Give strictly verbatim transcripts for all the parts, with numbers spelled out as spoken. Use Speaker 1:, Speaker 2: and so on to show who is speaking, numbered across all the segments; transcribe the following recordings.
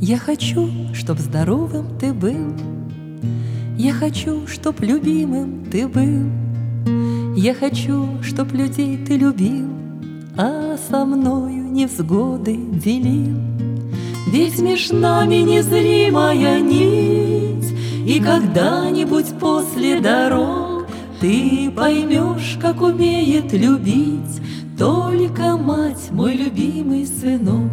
Speaker 1: Я хочу, чтоб здоровым ты был, я хочу, чтоб любимым ты был, я хочу, чтоб людей ты любил, а со мною невзгоды делил. Ведь меж нами незримая нить, и когда-нибудь после дорог ты поймешь, как умеет любить только мать, мой любимый сынок.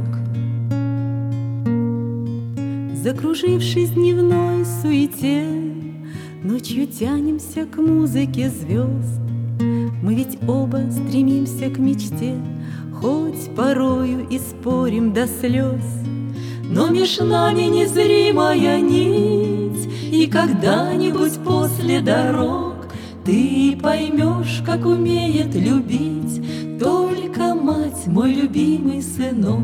Speaker 1: Закружившись в дневной суете, ночью тянемся к музыке звезд. Мы ведь оба стремимся к мечте, хоть порою и спорим до слез. Но меж нами незримая нить, и когда-нибудь после дорог ты поймешь, как умеет любить только мать, мой любимый сынок.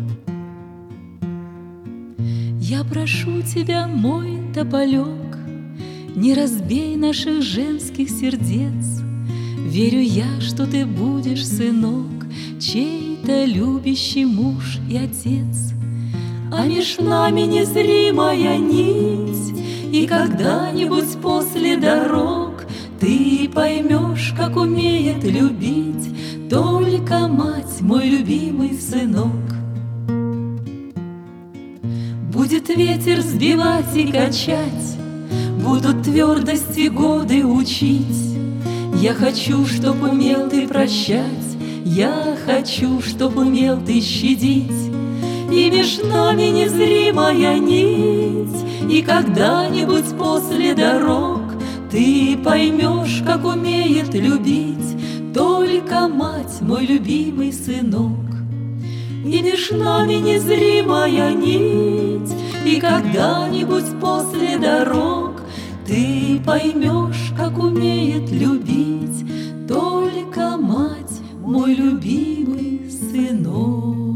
Speaker 1: Я прошу тебя, мой тополек, не разбей наших женских сердец. Верю я, что ты будешь, сынок, чей-то любящий муж и отец. А меж нами незримая нить, и когда-нибудь после дорог ты поймешь, как умеет любить только мать, мой любимый сынок. Будет ветер сбивать и качать, будут твердости годы учить. Я хочу, чтоб умел ты прощать, я хочу, чтоб умел ты щадить. И меж нами незримая нить, и когда-нибудь после дорог ты поймешь, как умеет любить только мать, мой любимый сынок. И меж нами незримая нить, и когда-нибудь после дорог ты поймешь, как умеет любить только мать, мой любимый сынок.